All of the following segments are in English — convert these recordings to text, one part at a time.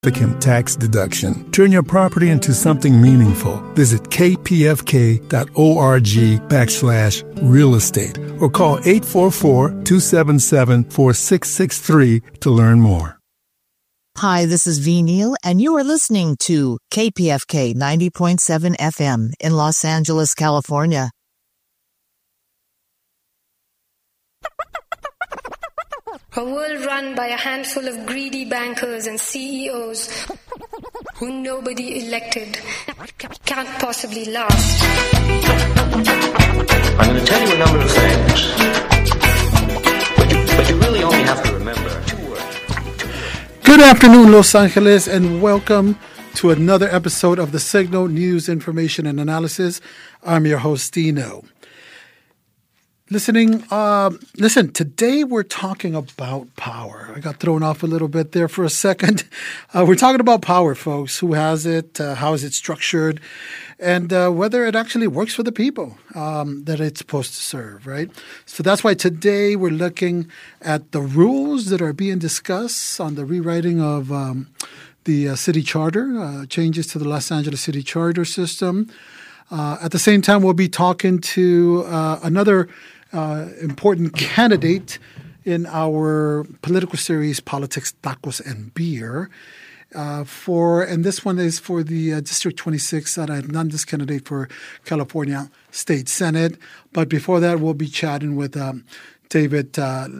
significant tax deduction. Turn your property into something meaningful. Visit kpfk.org/real estate or call 844-277-4663 to learn more. Hi, this is V. Neal, and you are listening to KPFK 90.7 FM in Los Angeles, California. A world run by a handful of greedy bankers and CEOs who nobody elected can't possibly last. I'm going to tell you a number of things, but you really only have to remember two words. Good afternoon, Los Angeles, and welcome to another episode of The Signal News, Information, and Analysis. I'm your host, Dino. Listen, today we're talking about power. I got thrown off a little bit there for a second. We're talking about power, folks. Who has it? How is it structured? And whether it actually works for the people that it's supposed to serve, right? So that's why today we're looking at the rules that are being discussed on the rewriting of the city charter, changes to the Los Angeles city charter system. At the same time, we'll be talking to another important candidate in our political series, Politics, Tacos, and Beer. And this one is for the District 26 that I'm not this candidate for California State Senate. But before that, we'll be chatting with David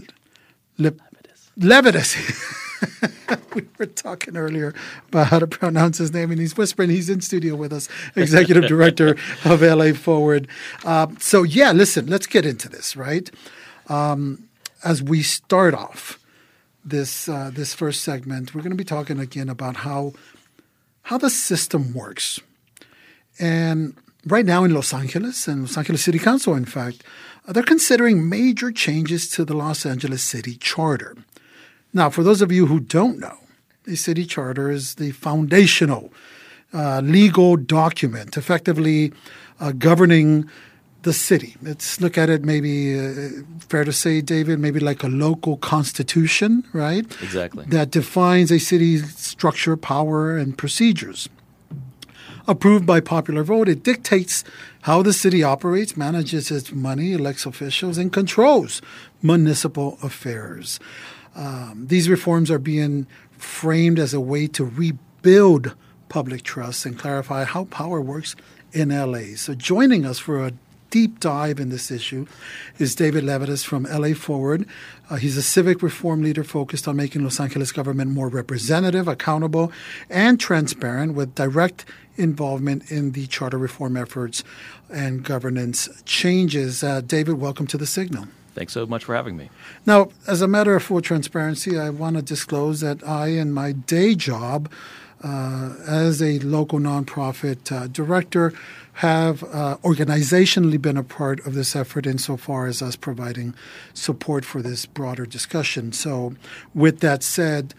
Levitas. We were talking earlier about how to pronounce his name, and he's whispering. He's in studio with us, Executive Director of LA Forward. Listen, let's get into this, right? As we start off this first segment, we're going to be talking again about how the system works. And right now in Los Angeles, and Los Angeles City Council, in fact, they're considering major changes to the Los Angeles City Charter. Now, for those of you who don't know, the city charter is the foundational legal document effectively governing the city. Let's look at it maybe, fair to say, David, maybe like a local constitution, right? Exactly. That defines a city's structure, power, and procedures. Approved by popular vote, it dictates how the city operates, manages its money, elects officials, and controls municipal affairs. These reforms are being framed as a way to rebuild public trust and clarify how power works in LA. So joining us for a deep dive in this issue is David Levitas from LA Forward. He's a civic reform leader focused on making Los Angeles government more representative, accountable, and transparent with direct involvement in the charter reform efforts and governance changes. David, welcome to The Signal. Thanks so much for having me. Now, as a matter of full transparency, I want to disclose that I, in my day job as a local nonprofit director, have organizationally been a part of this effort insofar as us providing support for this broader discussion. So with that said,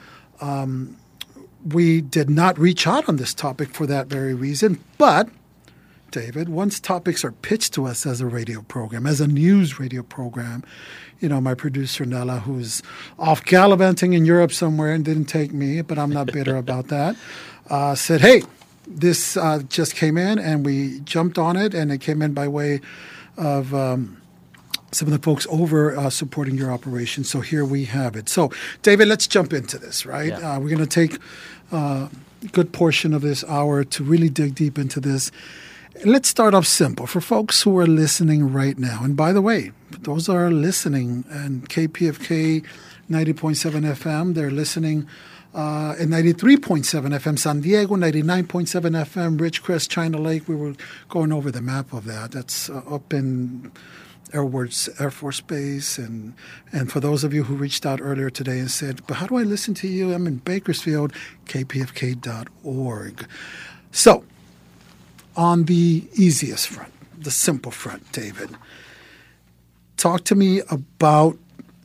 we did not reach out on this topic for that very reason, but David, once topics are pitched to us as a radio program, as a news radio program, my producer Nella, who's off gallivanting in Europe somewhere and didn't take me, but I'm not bitter about that, said, hey, this just came in, and we jumped on it, and it came in by way of some of the folks over supporting your operation. So here we have it. So, David, let's jump into this, right? Yeah. We're going to take a good portion of this hour to really dig deep into this. Let's start off simple for folks who are listening right now. And by the way, those are listening and KPFK 90.7 FM. They're listening at 93.7 FM San Diego, 99.7 FM Ridgecrest, China Lake. We were going over the map of that. That's up in Air Force Base. And for those of you who reached out earlier today and said, but how do I listen to you? I'm in Bakersfield, kpfk.org. So, on the easiest front, the simple front, David, talk to me about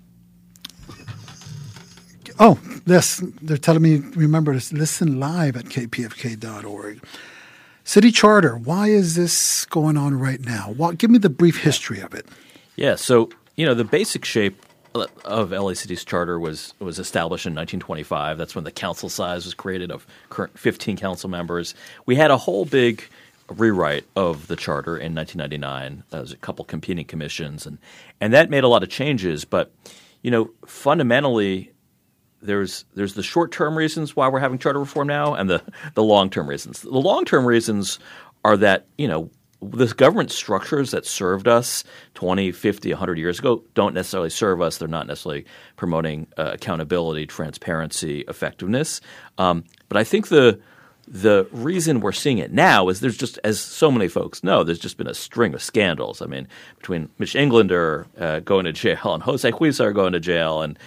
yes, they're telling me, remember to listen live at kpfk.org. City Charter, why is this going on right now? Give me the brief history of it. Yeah, so, the basic shape of LACD's charter was established in 1925. That's when the council size was created of current 15 council members. We had a whole big rewrite of the charter in 1999. There was a couple competing commissions, and that made a lot of changes. But fundamentally, there's the short-term reasons why we're having charter reform now, and the long-term reasons. The long-term reasons are that the government structures that served us 20, 50, 100 years ago don't necessarily serve us. They're not necessarily promoting accountability, transparency, effectiveness. But I think the reason we're seeing it now is there's just, as so many folks know, there's just been a string of scandals. I mean, between Mitch Englander going to jail and Jose Huizar going to jail and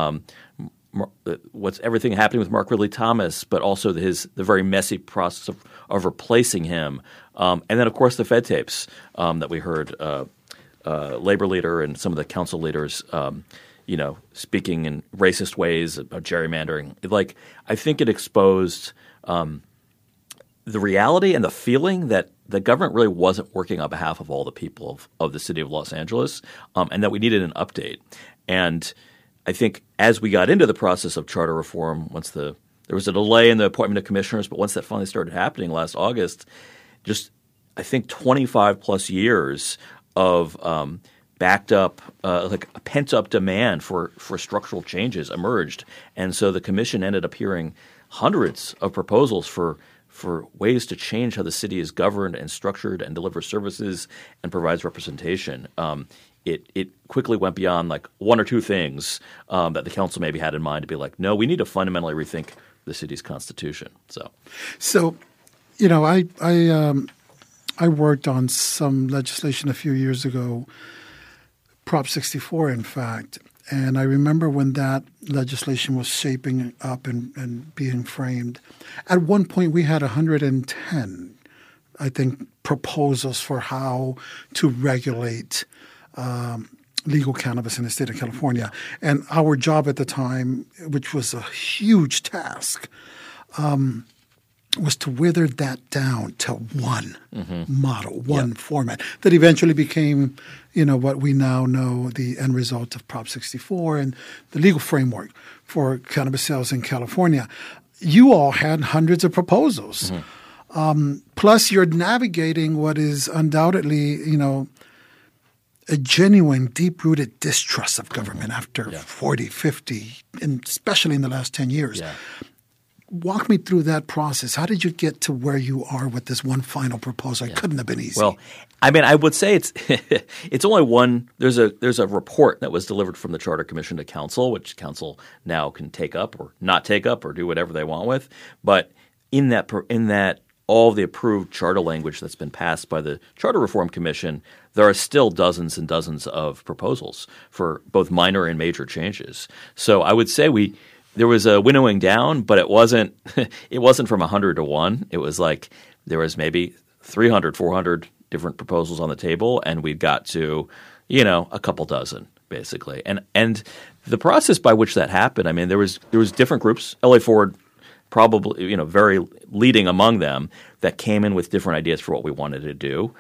what's everything happening with Mark Ridley Thomas, but also the very messy process of replacing him. And then, of course, the Fed tapes that we heard labor leader and some of the council leaders speaking in racist ways about gerrymandering. I think it exposed the reality and the feeling that the government really wasn't working on behalf of all the people of the city of Los Angeles, and that we needed an update. And I think as we got into the process of charter reform, there was a delay in the appointment of commissioners, but once that finally started happening last August, just I think 25 plus years of backed up, a pent up demand for structural changes emerged, and so the commission ended up hearing hundreds of proposals for ways to change how the city is governed and structured and delivers services and provides representation. It quickly went beyond one or two things that the council maybe had in mind to be no, we need to fundamentally rethink the city's constitution. So I worked on some legislation a few years ago, Prop 64, in fact, and I remember when that legislation was shaping up and being framed. At one point, we had 110, I think, proposals for how to regulate legal cannabis in the state of California. And our job at the time, which was a huge task, was to wither that down to one model, one format that eventually became, what we now know the end result of Prop 64 and the legal framework for cannabis sales in California. You all had hundreds of proposals. Plus, you're navigating what is undoubtedly, a genuine, deep-rooted distrust of government after 40, 50, and especially in the last 10 years. Yeah. Walk me through that process. How did you get to where you are with this one final proposal? It couldn't have been easy. Well, I mean, I would say it's only one. There's a report that was delivered from the Charter Commission to Council, which Council now can take up or not take up or do whatever they want with. But in that all the approved charter language that's been passed by the Charter Reform Commission, there are still dozens and dozens of proposals for both minor and major changes. So I would say there was a winnowing down, but it wasn't from 100 to 1. It was there was maybe 300, 400 different proposals on the table, and we got to, a couple dozen basically. And the process by which that happened, I mean, there was different groups. LA Forward probably, very leading among them, that came in with different ideas for what we wanted to do.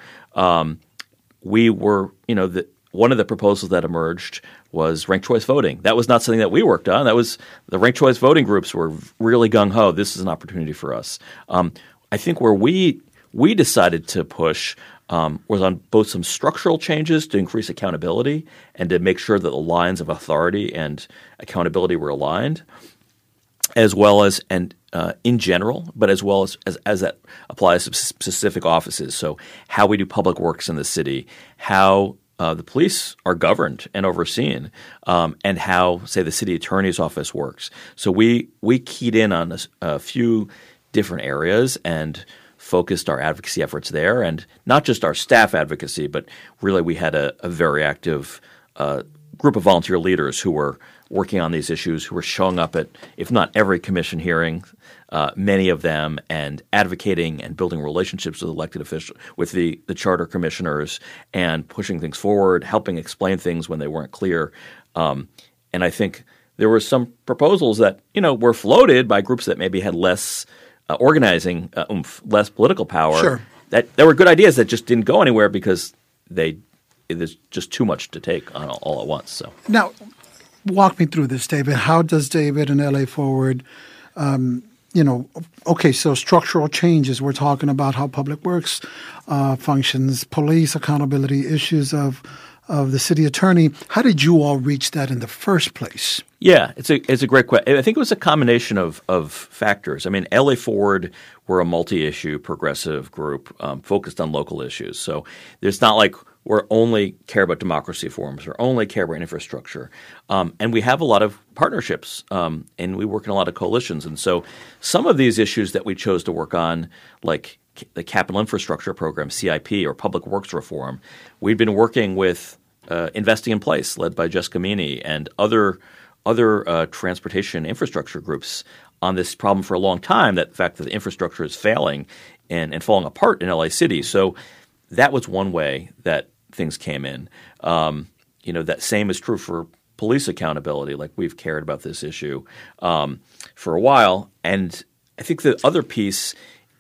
We were, one of the proposals that emerged was ranked choice voting. That was not something that we worked on. That was the ranked choice voting groups were really gung-ho. This is an opportunity for us. I think where we decided to push was on both some structural changes to increase accountability and to make sure that the lines of authority and accountability were aligned, as well as in general, but as well as that applies to specific offices. So how we do public works in the city, how the police are governed and overseen, and how, say, the city attorney's office works. So we keyed in on a few different areas and focused our advocacy efforts there, and not just our staff advocacy, but really we had a very active group of volunteer leaders who were working on these issues, who were showing up at, if not every commission hearing, many of them, and advocating and building relationships with elected officials, with the charter commissioners, and pushing things forward, helping explain things when they weren't clear. And I think there were some proposals that were floated by groups that maybe had less organizing oomph, less political power. Sure. That there were good ideas that just didn't go anywhere because there's just too much to take on all at once. So now, walk me through this, David. How does David and LA Forward so structural changes, we're talking about how public works functions, police accountability, issues of the city attorney. How did you all reach that in the first place? Yeah, it's a great question. I think it was a combination of factors. I mean, LA Forward, we're a multi-issue progressive group focused on local issues. So there's not like we're only care about democracy forums or only care about infrastructure. And we have a lot of partnerships and we work in a lot of coalitions. And so some of these issues that we chose to work on, like the Capital Infrastructure Program, CIP, or Public Works Reform, we've been working with Investing in Place, led by Jessica Meany, and other transportation infrastructure groups on this problem for a long time, that the fact that the infrastructure is failing and falling apart in LA City. So that was one way that things came in. That same is true for police accountability. Like, we've cared about this issue for a while. And I think the other piece,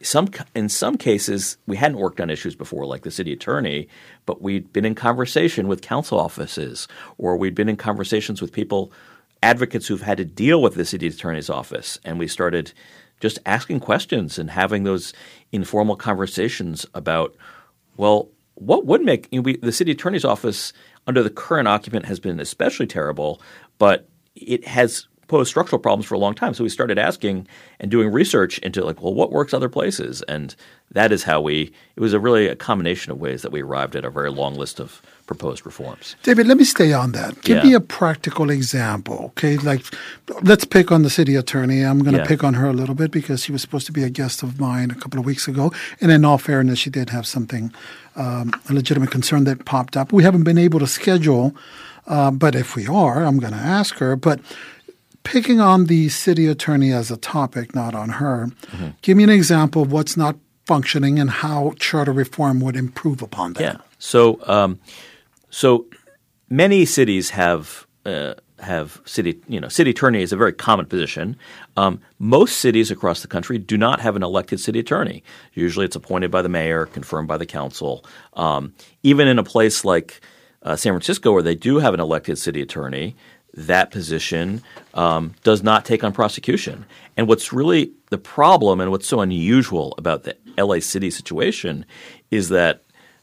in some cases, we hadn't worked on issues before, like the city attorney, but we'd been in conversation with council offices, or we'd been in conversations with advocates who've had to deal with the city attorney's office. And we started just asking questions and having those informal conversations about, well, what would make the city attorney's office under the current occupant has been especially terrible, but it has posed structural problems for a long time. So we started asking and doing research into what works other places? And that is how it was a combination of ways that we arrived at a very long list of proposed reforms. David, let me stay on that. Give me a practical example, okay? Like, let's pick on the city attorney. I'm going to pick on her a little bit because she was supposed to be a guest of mine a couple of weeks ago. And in all fairness, she did have something, a legitimate concern that popped up. We haven't been able to schedule, but if we are, I'm going to ask her. But picking on the city attorney as a topic, not on her, give me an example of what's not functioning and how charter reform would improve upon that. Yeah. So many cities have city attorney is a very common position. Most cities across the country do not have an elected city attorney. Usually it's appointed by the mayor, confirmed by the council. Even in a place like San Francisco, where they do have an elected city attorney, that position does not take on prosecution. And what's really the problem and what's so unusual about the LA City situation is that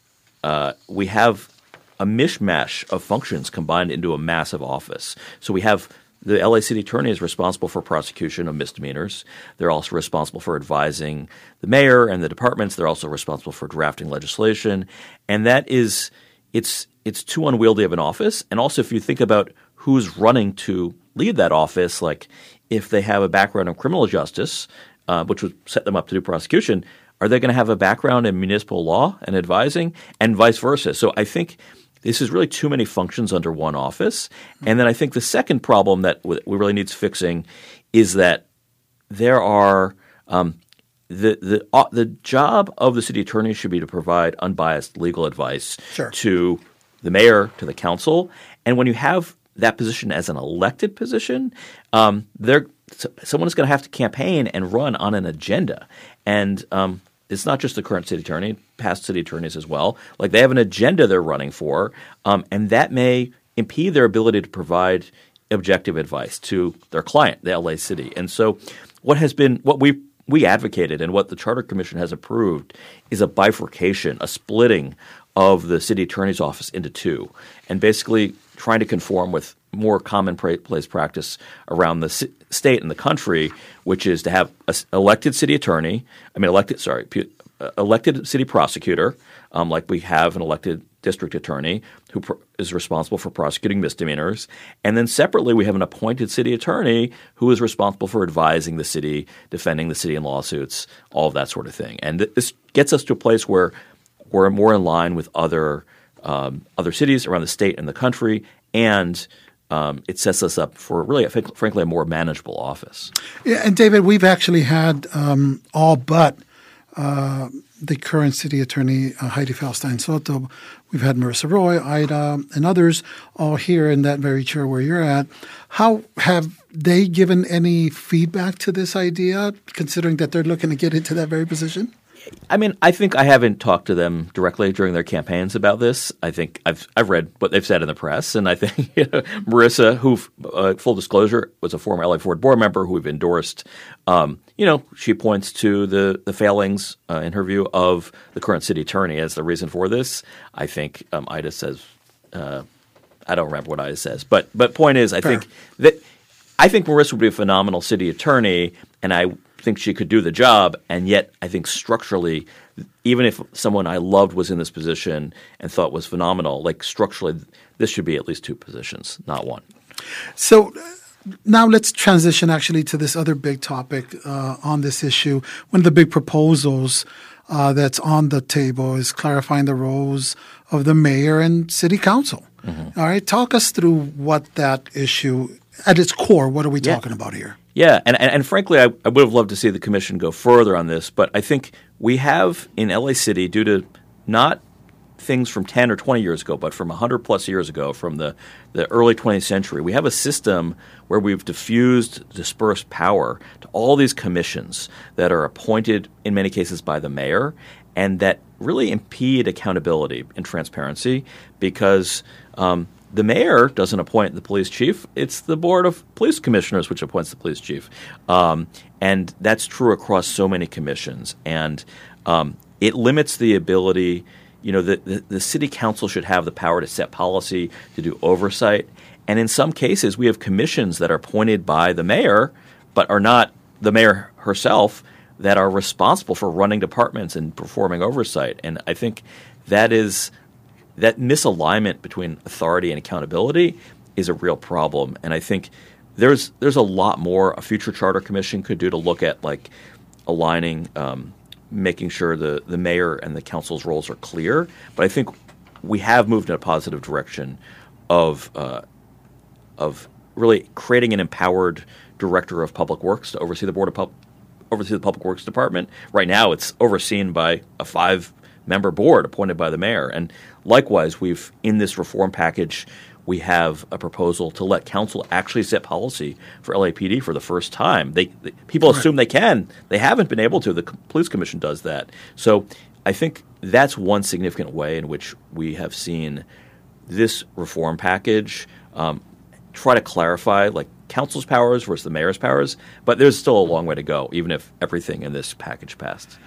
we have a mishmash of functions combined into a massive office. So we have the LA City Attorney is responsible for prosecution of misdemeanors. They're also responsible for advising the mayor and the departments. They're also responsible for drafting legislation. And that is it's too unwieldy of an office. And also, if you think about who's running to lead that office, like if they have a background in criminal justice, which would set them up to do prosecution, are they going to have a background in municipal law and advising, and vice versa? So I think this is really too many functions under one office. And then I think the second problem that we really needs fixing is that there are the job of the city attorney should be to provide unbiased legal advice to the mayor, to the council. And when you have that position as an elected position, someone is going to have to campaign and run on an agenda. And it's not just the current city attorney, past city attorneys as well. Like, they have an agenda they're running for, and that may impede their ability to provide objective advice to their client, the LA City. And so what we advocated and what the Charter Commission has approved is a bifurcation, a splitting of the city attorney's office into two, and basically trying to conform with more commonplace practice around the state and the country, which is to have an elected city prosecutor, like we have an elected district attorney who is responsible for prosecuting misdemeanors. And then separately, we have an appointed city attorney who is responsible for advising the city, defending the city in lawsuits, all of that sort of thing. And this gets us to a place where we're more in line with other cities around the state and the country, and it sets us up for really, frankly, a more manageable office. Yeah, and David, we've actually had all but the current city attorney, Heidi Feldstein Soto. We've had Marissa Roy, Ida, and others all here in that very chair where you're at. How have they given any feedback to this idea, considering that they're looking to get into that very position? I mean, I think I haven't talked to them directly during their campaigns about this. I think I've read what they've said in the press, and I think Marissa, who, full disclosure, was a former LA Ford board member who we've endorsed. She points to the failings, in her view, of the current city attorney as the reason for this. I think Ida says, I don't remember what Ida says, but point is, I think Marissa would be a phenomenal city attorney, and I think she could do the job, and yet I think structurally, even if someone I loved was in this position and thought was phenomenal, like structurally, this should be at least 2 positions, not 1. So now let's transition actually to this other big topic on this issue. One of the big proposals that's on the table is clarifying the roles of the mayor and city council. Mm-hmm. All right, talk us through what that issue, at its core, what are we talking about here? Yeah, and frankly, I would have loved to see the commission go further on this, but I think we have in LA City, due to not things from 10 or 20 years ago, but from 100 plus years ago, from the early 20th century, we have a system where we've dispersed power to all these commissions that are appointed in many cases by the mayor and that really impede accountability and transparency because the mayor doesn't appoint the police chief. It's the board of police commissioners which appoints the police chief. And that's true across so many commissions. And it limits the ability – the city council should have the power to set policy, to do oversight. And in some cases, we have commissions that are appointed by the mayor but are not the mayor herself that are responsible for running departments and performing oversight. And I think that misalignment between authority and accountability is a real problem. And I think there's a lot more a future charter commission could do to look at like aligning making sure the mayor and the council's roles are clear. But I think we have moved in a positive direction of really creating an empowered director of public works to oversee the public works department. Right now, it's overseen by a 5-member board appointed by the mayor. And likewise, in this reform package, we have a proposal to let council actually set policy for LAPD for the first time. People assume they can. They haven't been able to. The police commission does that. So I think that's one significant way in which we have seen this reform package try to clarify like council's powers versus the mayor's powers. But there's still a long way to go, even if everything in this package passed.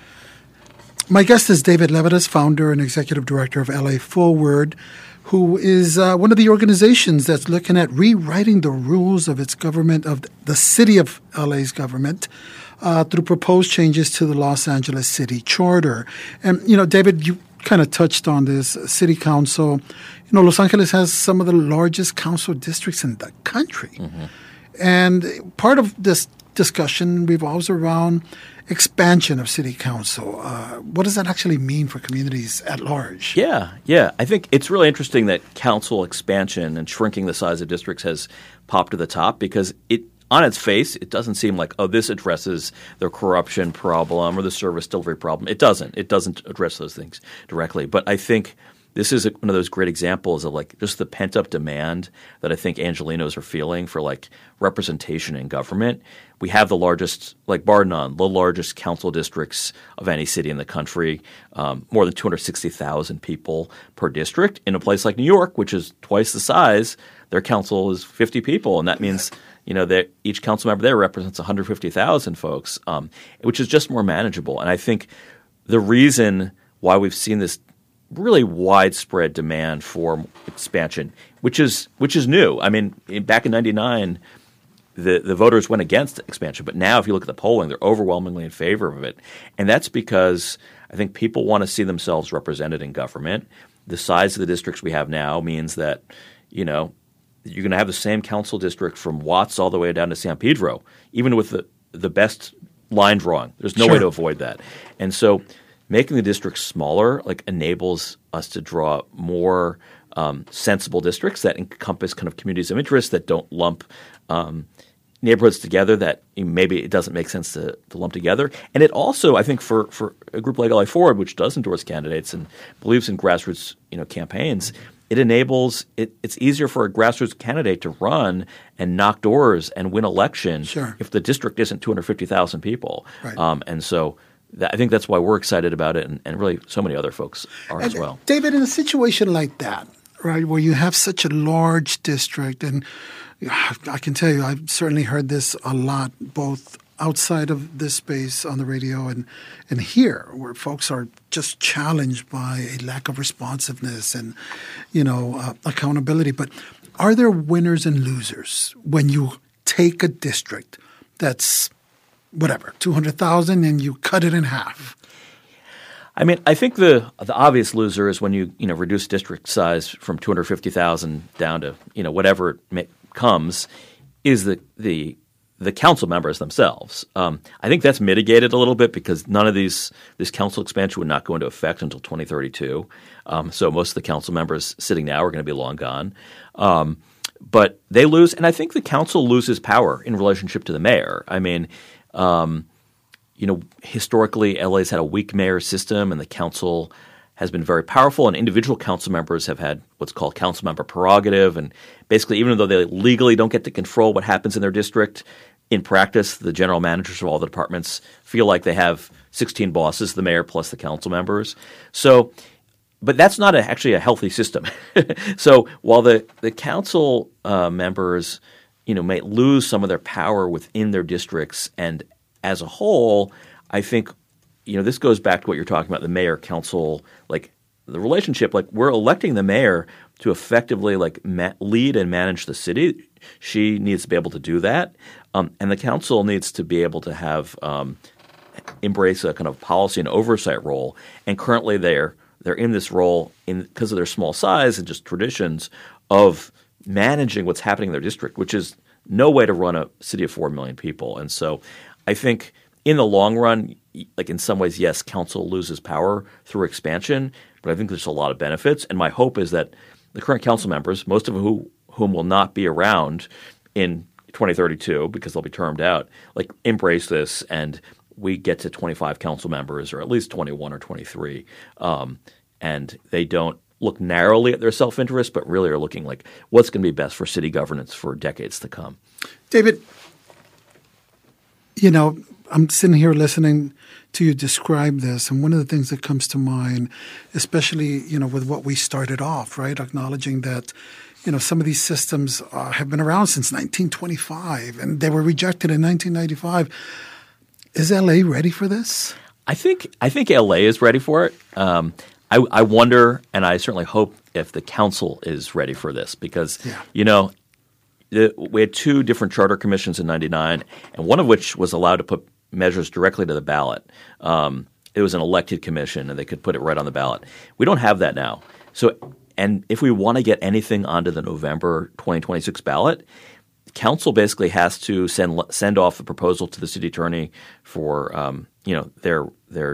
My guest is David Levitas, founder and executive director of LA Forward, who is one of the organizations that's looking at rewriting the rules of its government, of the city of LA's government, through proposed changes to the Los Angeles City Charter. And, David, you kind of touched on this. City Council, Los Angeles has some of the largest council districts in the country. Mm-hmm. And part of this discussion revolves around expansion of city council. What does that actually mean for communities at large? Yeah. I think it's really interesting that council expansion and shrinking the size of districts has popped to the top because on its face, it doesn't seem like, this addresses the corruption problem or the service delivery problem. It doesn't. It doesn't address those things directly. But I think this is one of those great examples of like just the pent-up demand that I think Angelenos are feeling for like representation in government. We have the largest, like bar none, the largest council districts of any city in the country, more than 260,000 people per district. In a place like New York, which is twice the size, their council is 50 people, and that means that each council member there represents 150,000 folks, which is just more manageable. And I think the reason why we've seen this really widespread demand for expansion, which is new. I mean, back in '99, the voters went against expansion, but now if you look at the polling, they're overwhelmingly in favor of it, and that's because I think people want to see themselves represented in government. The size of the districts we have now means that you're going to have the same council district from Watts all the way down to San Pedro, even with the best line drawing. There's no way to avoid that, and so making the districts smaller enables us to draw more sensible districts that encompass kind of communities of interest that don't lump neighborhoods together that maybe it doesn't make sense to lump together. And it also, I think, for a group like LA Forward, which does endorse candidates and believes in grassroots campaigns, it enables it's easier for a grassroots candidate to run and knock doors and win elections if the district isn't 250,000 people. Right. And so I think that's why we're excited about it, and really so many other folks are as well. David, in a situation like that, right, where you have such a large district, and I can tell you I've certainly heard this a lot, both outside of this space on the radio and here, where folks are just challenged by a lack of responsiveness and, accountability. But are there winners and losers when you take a district that's whatever, 200,000 and you cut it in half? I mean, I think the obvious loser is when you reduce district size from 250,000 down to whatever it comes, is the council members themselves. I think that's mitigated a little bit because none of this council expansion would not go into effect until 2032. So most of the council members sitting now are going to be long gone. But they lose, and I think the council loses power in relationship to the mayor. I mean, historically, LA's had a weak mayor system, and the council has been very powerful, and individual council members have had what's called council member prerogative. And basically, even though they legally don't get to control what happens in their district, in practice, the general managers of all the departments feel like they have 16 bosses, the mayor plus the council members. So, but that's not actually a healthy system. So while the council members, may lose some of their power within their districts, and as a whole, I think, this goes back to what you're talking about, the mayor-council, like the relationship. Like we're electing the mayor to effectively lead and manage the city. She needs to be able to do that, and the council needs to be able to have embrace a kind of policy and oversight role. And currently, they're in this role because of their small size and just traditions of managing what's happening in their district, which is no way to run a city of 4 million people. And so, I think in the long run, in some ways, yes, council loses power through expansion, but I think there's a lot of benefits. And my hope is that the current council members, most of whom will not be around in 2032 because they'll be termed out, embrace this, and we get to 25 council members, or at least 21 or 23, and they don't look narrowly at their self-interest, but really are looking like what's going to be best for city governance for decades to come. David, I'm sitting here listening to you describe this, and one of the things that comes to mind, especially, with what we started off, right, acknowledging that, some of these systems have been around since 1925, and they were rejected in 1995. Is LA ready for this? I think LA is ready for it. I wonder, and I certainly hope, if the council is ready for this because, we had two different charter commissions in 99, and one of which was allowed to put measures directly to the ballot. It was an elected commission, and they could put it right on the ballot. We don't have that now. So, and if we want to get anything onto the November 2026 ballot, council basically has to send off the proposal to the city attorney for they're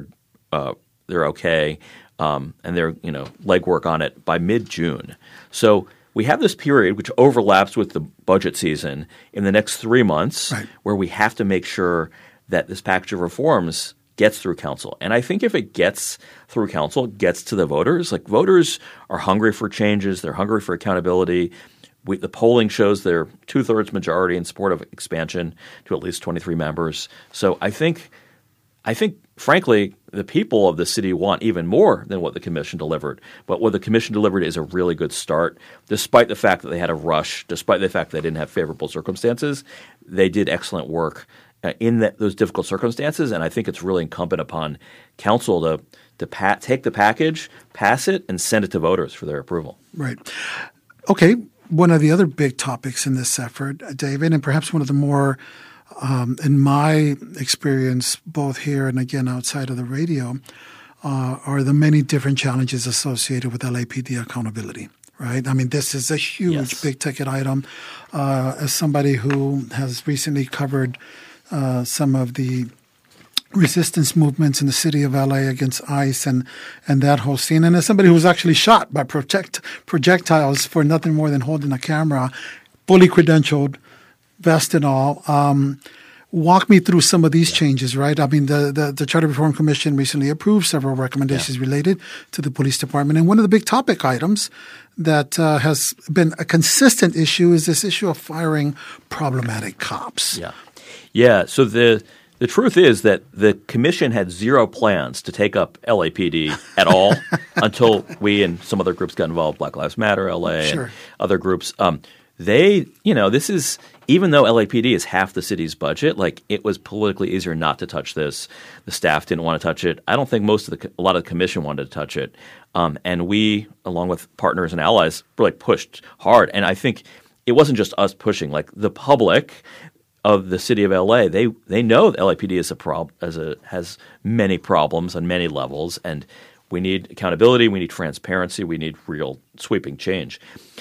okay and their legwork on it by mid-June. So we have this period which overlaps with the budget season in the next 3 months, right, where we have to make sure that this package of reforms gets through council. And I think if it gets through council, it gets to the voters. Voters are hungry for changes. They're hungry for accountability. The polling shows they're 2/3 majority in support of expansion to at least 23 members. So I think, frankly, the people of the city want even more than what the commission delivered. But what the commission delivered is a really good start. Despite the fact that they had a rush, despite the fact that they didn't have favorable circumstances, they did excellent work in those difficult circumstances. And I think it's really incumbent upon council to take the package, pass it, and send it to voters for their approval. Right. Okay. One of the other big topics in this effort, David, and perhaps one of the more, in my experience, both here and again outside of the radio, are the many different challenges associated with LAPD accountability, right? I mean, this is a huge, big ticket item. As somebody who has recently covered some of the resistance movements in the city of LA against ICE and that whole scene. And as somebody who was actually shot by projectiles for nothing more than holding a camera, fully credentialed, vest and all, walk me through some of these changes, right? I mean, the Charter Reform Commission recently approved several recommendations related to the police department. And one of the big topic items that has been a consistent issue is this issue of firing problematic cops. Yeah. So the truth is that the commission had zero plans to take up LAPD at all until we and some other groups got involved, Black Lives Matter, LA, and other groups. This is – even though LAPD is half the city's budget, like it was politically easier not to touch this. The staff didn't want to touch it. I don't think a lot of the commission wanted to touch it. And we, along with partners and allies, really pushed hard. And I think it wasn't just us pushing. Like the public of the city of LA, they know that LAPD has many problems on many levels, and we need accountability, we need transparency, we need real sweeping change.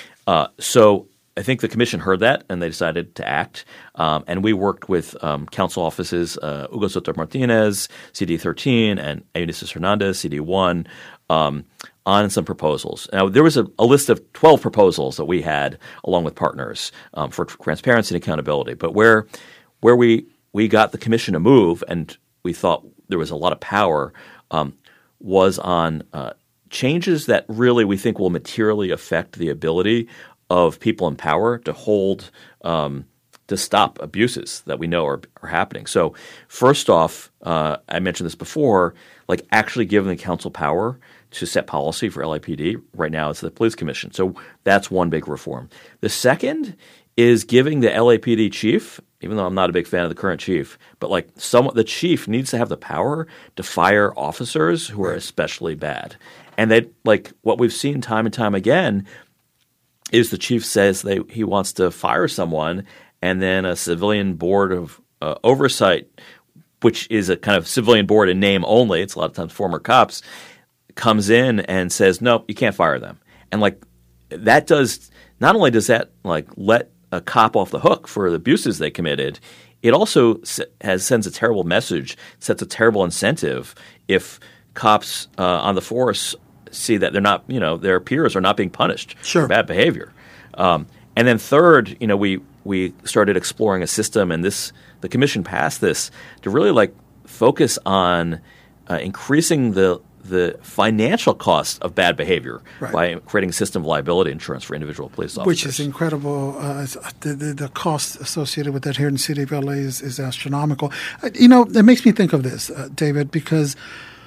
So I think the commission heard that and they decided to act. And we worked with council offices, Hugo Soto Martinez, CD13, and Eunices Hernandez, CD1, on some proposals. Now, there was a list of 12 proposals that we had along with partners for transparency and accountability. But where we got the commission to move and we thought there was a lot of power was on changes that really we think will materially affect the ability of people in power to hold to stop abuses that we know are happening. So first off, I mentioned this before, like actually giving the council power to set policy for LAPD. Right now it's the police commission. So that's one big reform. The second is giving the LAPD chief, even though I'm not a big fan of the current chief, but like the chief needs to have the power to fire officers who are especially bad. And that, like what we've seen time and time again, is the chief says he wants to fire someone, and then a civilian board of oversight, which is a kind of civilian board in name only, it's a lot of times former cops, comes in and says, nope, you can't fire them. And like that does – not only does that like let a cop off the hook for the abuses they committed, it also sends a terrible message, sets a terrible incentive if cops on the force – see that they're not, their peers are not being punished for bad behavior. And then third, we started exploring a system, and the commission passed this to really like focus on increasing the financial cost of bad behavior by creating a system of liability insurance for individual police officers. Which is incredible. The cost associated with that here in the city of LA is astronomical. It makes me think of this, David, because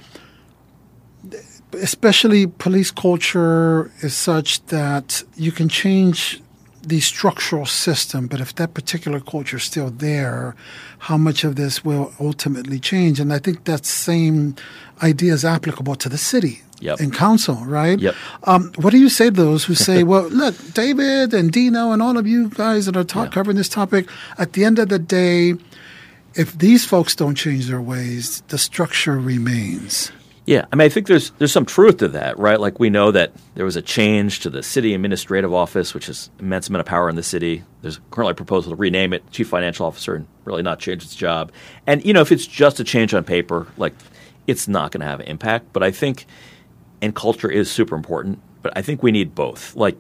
especially police culture is such that you can change the structural system, but if that particular culture is still there, how much of this will ultimately change? And I think that same idea is applicable to the city and council, right? Yep. What do you say to those who say, well, look, David and Dino and all of you guys that are covering this topic, at the end of the day, if these folks don't change their ways, the structure remains. Yeah, I mean, I think there's some truth to that, right? Like we know that there was a change to the city administrative office, which is immense amount of power in the city. There's currently a proposal to rename it Chief Financial Officer and really not change its job. And, if it's just a change on paper, like it's not going to have an impact. But I think – and culture is super important, but I think we need both. Like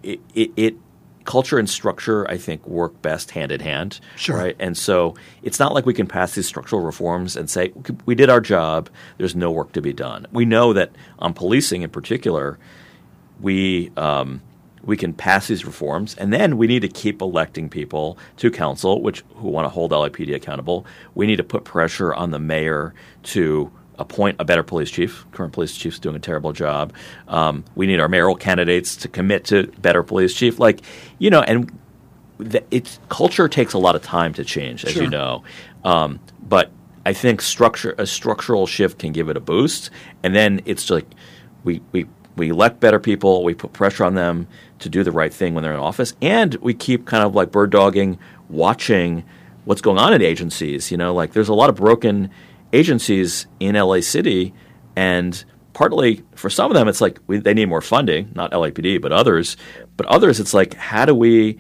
culture and structure, I think, work best hand in hand. Sure. Right? And so it's not like we can pass these structural reforms and say, we did our job, there's no work to be done. We know that on policing in particular, we can pass these reforms, and then we need to keep electing people to council who want to hold LAPD accountable. We need to put pressure on the mayor to appoint a better police chief. Current police chief's doing a terrible job. We need our mayoral candidates to commit to better police chief. And culture takes a lot of time to change, as you know. But I think a structural shift can give it a boost. And then it's like we elect better people. We put pressure on them to do the right thing when they're in office. And we keep kind of like bird dogging, watching what's going on in agencies. There's a lot of broken agencies in LA City, and partly for some of them it's like they need more funding, not LAPD but others. But others it's like how do we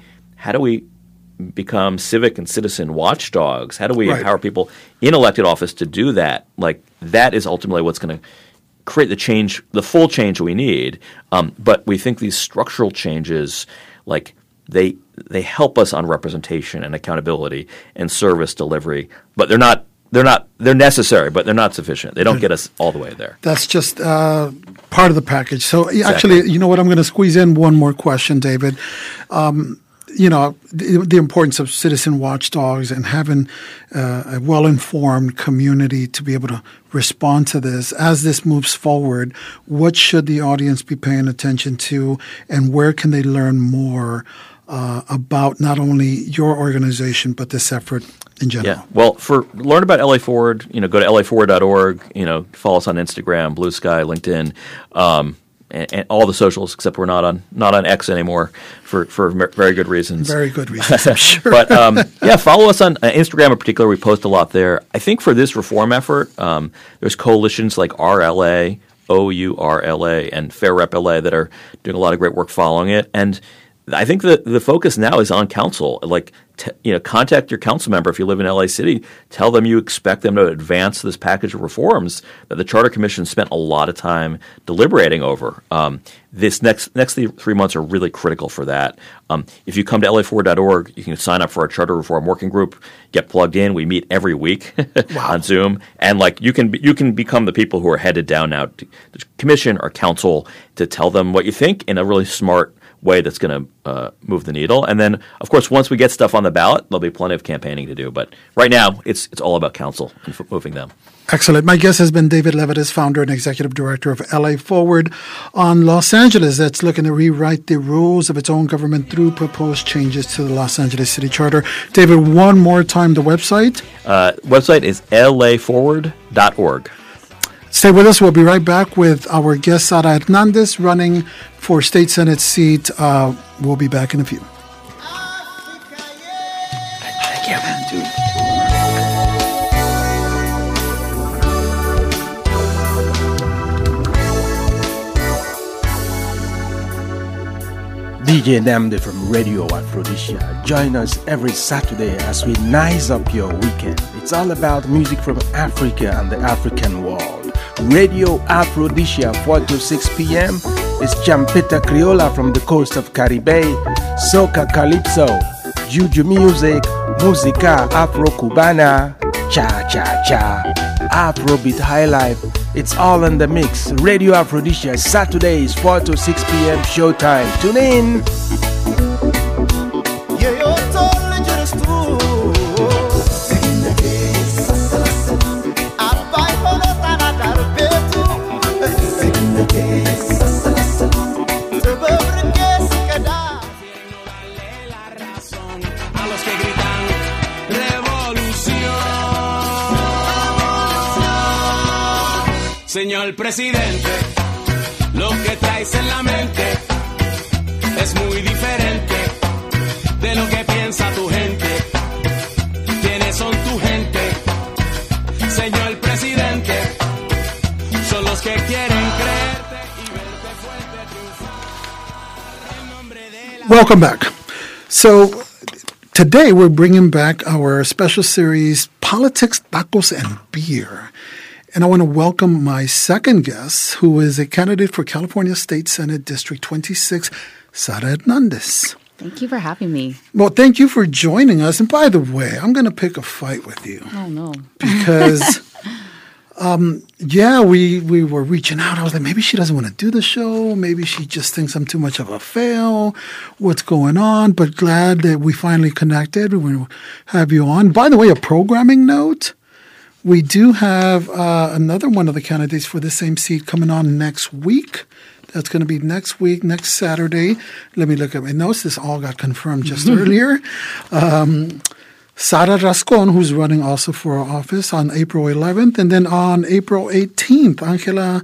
become civic and citizen watchdogs? How do we empower people in elected office to do that? Like that is ultimately what's going to create the full change we need. But we think these structural changes, like they help us on representation and accountability and service delivery, but they're necessary, but they're not sufficient. They don't get us all the way there. That's just part of the package. So actually, you know what? I'm going to squeeze in one more question, David. the importance of citizen watchdogs and having a well-informed community to be able to respond to this. As this moves forward, what should the audience be paying attention to, and where can they learn more about not only your organization but this effort in general? Yeah. Well, learn about LA Forward, go to laforward.org, follow us on Instagram, Blue Sky, LinkedIn, and all the socials, except we're not on X anymore for very good reasons. Very good reasons, I'm sure. But follow us on Instagram in particular. We post a lot there. I think for this reform effort, there's coalitions like RLA, OURLA, and Fair Rep LA that are doing a lot of great work following it. And I think the focus now is on council. Contact your council member if you live in LA City. Tell them you expect them to advance this package of reforms that the Charter Commission spent a lot of time deliberating over. This next 3 months are really critical for that. If you come to laforward.org, you can sign up for our Charter Reform Working Group. Get plugged in. We meet every week on Zoom, and you can become the people who are headed down now to the commission or council to tell them what you think in a really smart way that's going to move the needle. And then, of course, once we get stuff on the ballot, there'll be plenty of campaigning to do. But right now, it's all about council and moving them. Excellent. My guest has been David Levitas, founder and executive director of LA Forward on Los Angeles, that's looking to rewrite the rules of its own government through proposed changes to the Los Angeles City Charter. David, one more time, the website? Website is laforward.org. Stay with us. We'll be right back with our guest, Sara Hernandez, running for State Senate seat. We'll be back in a few. Thank you, man. DJ Namde from Radio Aphrodisia. Join us every Saturday as we nice up your weekend. It's all about music from Africa and the African world. Radio Aphrodisia, 4 to 6 p.m. is Champeta Criolla from the coast of Caribe, Soca Calypso, Juju Music, Musica Afro-Cubana, Cha-Cha-Cha, Afrobeat Highlife. It's all in the mix. Radio Aphrodisia, Saturdays, 4 to 6 p.m. showtime. Tune in. Señor presidente, lo que traes en la mente es muy diferente de lo que piensa tu gente. ¿Quiénes son tu gente? Señor presidente, son los que quieren creerte y verte fuerte triunfar. Welcome back. So today we're bringing back our special series, Politics, Tacos, and Beer. And I want to welcome my second guest, who is a candidate for California State Senate District 26, Sara Hernandez. Thank you for having me. Well, thank you for joining us. And by the way, I'm going to pick a fight with you. Oh, no. Because, we were reaching out. I was like, maybe she doesn't want to do the show. Maybe she just thinks I'm too much of a fail. What's going on? But glad that we finally connected. We have you on. By the way, a programming note. We do have another one of the candidates for the same seat coming on next week. That's going to be next week, next Saturday. Let me look at my notes. This all got confirmed just earlier. Sara Rascon, who's running also for office on April 11th. And then on April 18th, Angela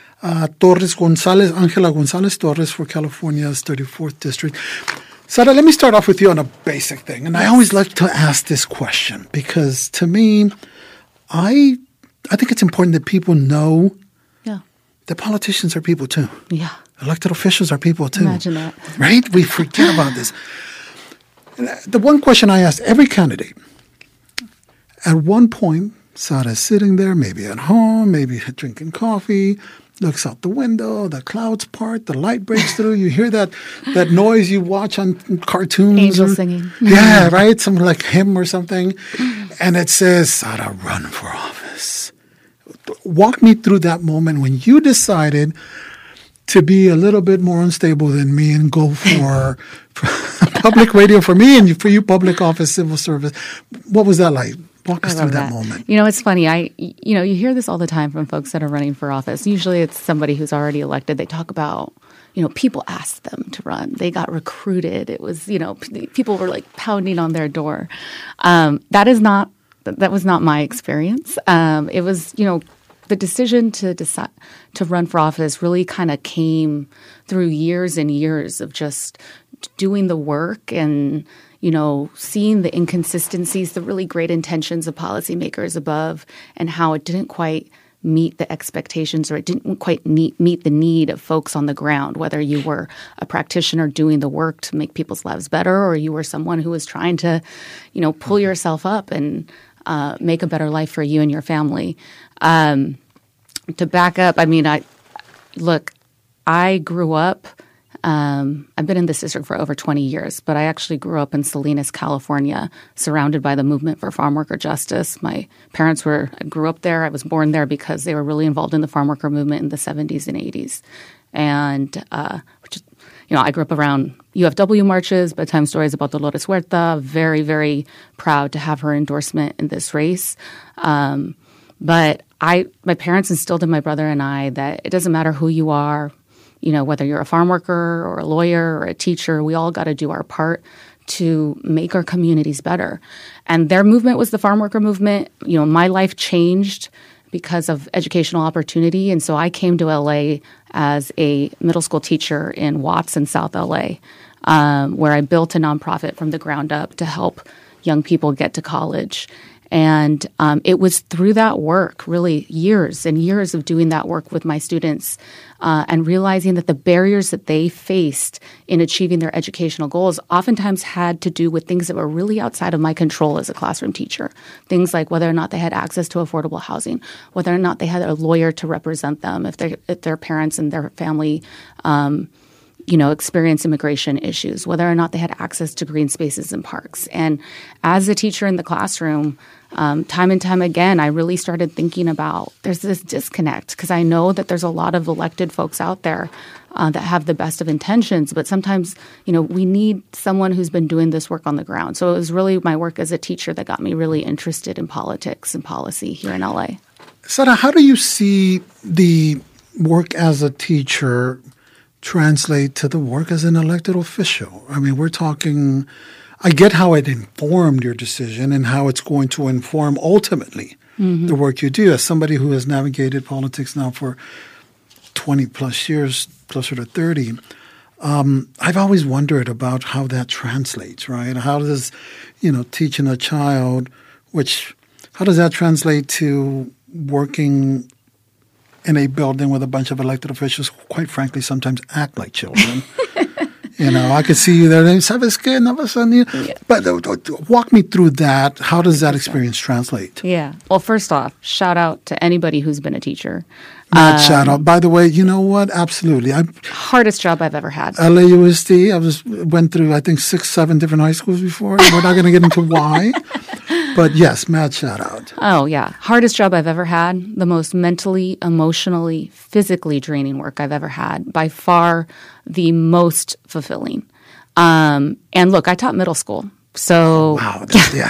Gonzalez Torres for California's 34th District. Sara, let me start off with you on a basic thing. And I always like to ask this question because to me, I think it's important that people know that politicians are people too. Yeah. Elected officials are people too. Imagine that. Right? We forget about this. The one question I ask every candidate, at one point, Sara's sitting there, maybe at home, maybe drinking coffee, looks out the window, the clouds part, the light breaks through, you hear that noise you watch on cartoons. Angels singing. Yeah, right? Something like hymn or something. And it says, Sara, run for office. Walk me through that moment when you decided to be a little bit more unstable than me and go for public radio for me, and for you, public office, civil service. What was that like? Walk us through that moment. You know, it's funny. You hear this all the time from folks that are running for office. Usually it's somebody who's already elected. They talk about, people asked them to run. They got recruited. It was, people were like pounding on their door. That was not my experience. It was, the decision to run for office really kind of came through years and years of just doing the work and, seeing the inconsistencies, the really great intentions of policymakers above, and how it didn't quite meet the expectations, or it didn't quite meet the need of folks on the ground, whether you were a practitioner doing the work to make people's lives better, or you were someone who was trying to, pull yourself up and make a better life for you and your family. To back up, I grew up, I've been in this district for over 20 years, but I actually grew up in Salinas, California, surrounded by the movement for farm worker justice. My parents I grew up there. I was born there because they were really involved in the farm worker movement in the 70s and 80s. And, I grew up around UFW marches, bedtime stories about Dolores Huerta, very, very proud to have her endorsement in this race. But my parents instilled in my brother and I that it doesn't matter who you are, whether you're a farm worker or a lawyer or a teacher, we all got to do our part to make our communities better. And their movement was the farm worker movement. My life changed because of educational opportunity. And so I came to LA as a middle school teacher in Watts in South LA, where I built a nonprofit from the ground up to help young people get to college. And it was through that work, really years and years of doing that work with my students and realizing that the barriers that they faced in achieving their educational goals oftentimes had to do with things that were really outside of my control as a classroom teacher. Things like whether or not they had access to affordable housing, whether or not they had a lawyer to represent them, if their parents and their family experience immigration issues, whether or not they had access to green spaces and parks. And as a teacher in the classroom, time and time again, I really started thinking about there's this disconnect because I know that there's a lot of elected folks out there that have the best of intentions, but sometimes, we need someone who's been doing this work on the ground. So it was really my work as a teacher that got me really interested in politics and policy here in LA. Sara, how do you see the work as a teacher translate to the work as an elected official? I mean, we're talking, I get how it informed your decision and how it's going to inform ultimately the work you do. As somebody who has navigated politics now for 20 plus years, closer to 30, I've always wondered about how that translates, right? How does, teaching a child, how does that translate to working in a building with a bunch of elected officials who, quite frankly, sometimes act like children? I could see you there. ¿Sabes qué? But walk me through that. How does that experience translate? Yeah. Well, first off, shout out to anybody who's been a teacher. Shout out. By the way, you know what? Absolutely. Hardest job I've ever had. LAUSD. Went through, I think, 6-7 different high schools before. We're not going to get into why. But yes, mad shout out. Oh, yeah. Hardest job I've ever had. The most mentally, emotionally, physically draining work I've ever had. By far the most fulfilling. And look, I taught middle school. So wow.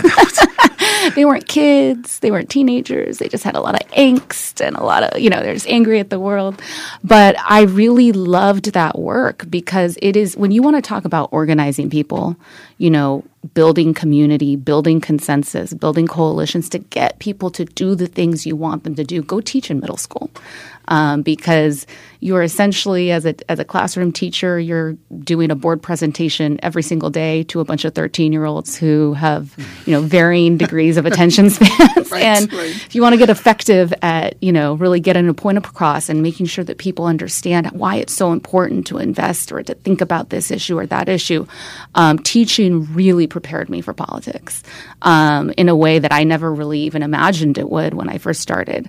They weren't kids. They weren't teenagers. They just had a lot of angst and a lot of, they're just angry at the world. But I really loved that work because it is, when you want to talk about organizing people, building community, building consensus, building coalitions to get people to do the things you want them to do, go teach in middle school. Because you're essentially, as a classroom teacher, you're doing a board presentation every single day to a bunch of 13-year-olds who have, varying degrees of attention spans. If you want to get effective at, really getting a point across and making sure that people understand why it's so important to invest or to think about this issue or that issue, teaching really prepared me for politics in a way that I never really even imagined it would when I first started.